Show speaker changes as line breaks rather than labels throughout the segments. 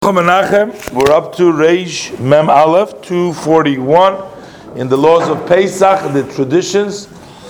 Menachem, we're up to Reish Mem Aleph 241 in the laws of Pesach, the traditions.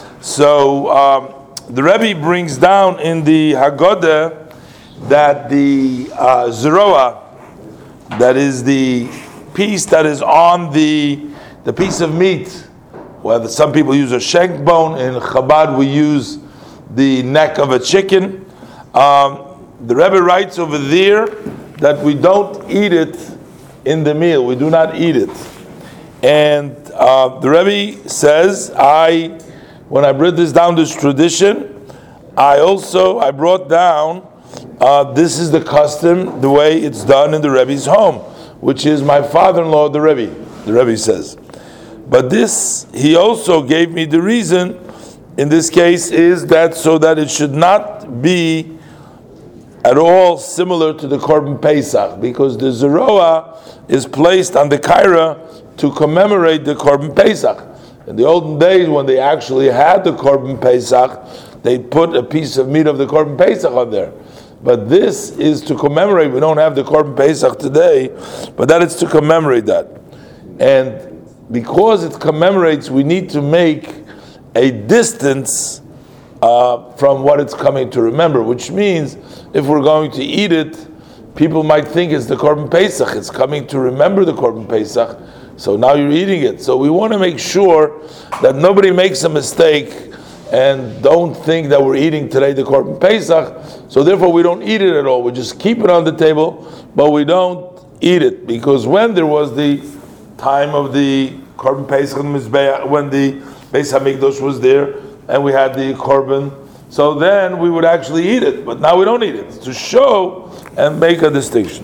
So the Rebbe brings down in the Haggadah that the zeroah, that is the piece that is on the piece of meat, whether some people use a shank bone, in Chabad we use the neck of a chicken. The Rebbe writes over there that we don't eat it in the meal. We do not eat it. And the Rebbe says, when I brought this down, this tradition, I brought down, this is the custom, the way it's done in the Rebbe's home, which is my father-in-law, the Rebbe says. But this, he also gave me the reason, in this case, is that so that it should not be at all similar to the Korban Pesach, because the zeroah is placed on the kaira to commemorate the Korban Pesach. In the olden days, when they actually had the Korban Pesach, they put a piece of meat of the Korban Pesach on there. But this is to commemorate. We don't have the Korban Pesach today, but that is to commemorate that. And because it commemorates, we need to make a distance from what it's coming to remember, which means if we're going to eat it, people might think it's the Korban Pesach. It's coming to remember the Korban Pesach, so now you're eating it. So we want to make sure that nobody makes a mistake and don't think that we're eating today the Korban Pesach, so therefore we don't eat it at all. We just keep it on the table, but we don't eat it, because when there was the time of the Korban Pesach and Mizbeach, when the Beis HaMikdash was there, and we had the korban, so then we would actually eat it, but now we don't eat it, to show and make a distinction.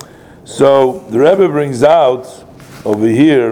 So the Rebbe brings out over here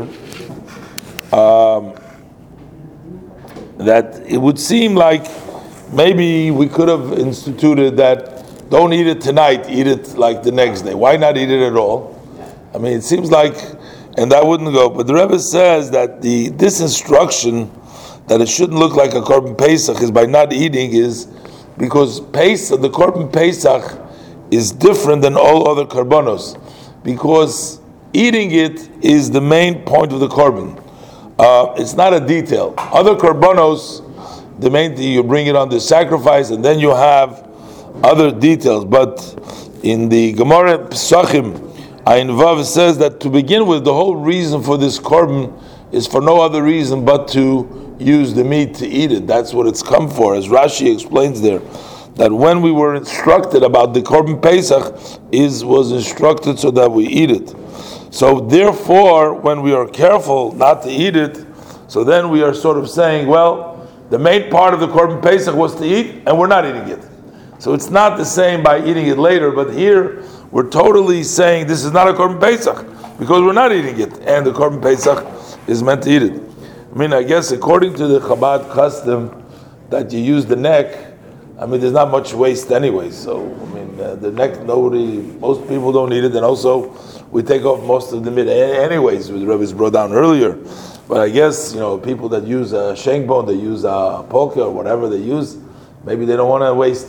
that it would seem like maybe we could have instituted that don't eat it tonight, eat it like the next day. Why not eat it at all? I mean, it seems like, and that wouldn't go, but the Rebbe says that this instruction that it shouldn't look like a Korban Pesach is by not eating, is because Pesach, the Korban Pesach is different than all other Korbanos, because eating it is the main point of the Korban. It's not a detail. Other Korbanos, the main thing, you bring it on the sacrifice and then you have other details. But in the Gemara Pesachim, Ayin Vav says that to begin with, the whole reason for this Korban is for no other reason but to use the meat to eat it. That's what it's come for. As Rashi explains there, that when we were instructed about the Korban Pesach, was instructed so that we eat it. So therefore, when we are careful not to eat it, so then we are sort of saying, well, the main part of the Korban Pesach was to eat, and we're not eating it. So it's not the same by eating it later, but here we're totally saying this is not a Korban Pesach, because we're not eating it, and the Korban Pesach is meant to eat it. I mean, I guess according to the Chabad custom that you use the neck, I mean, there's not much waste anyway. So, I mean, the neck, most people don't eat it, and also we take off most of the meat anyways, the Rebbe's brought down earlier. But I guess, people that use a shank bone, they use a polka or whatever they use, maybe they don't want to waste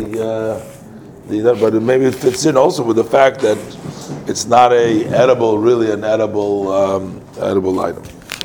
but maybe it fits in also with the fact that it's not an edible item.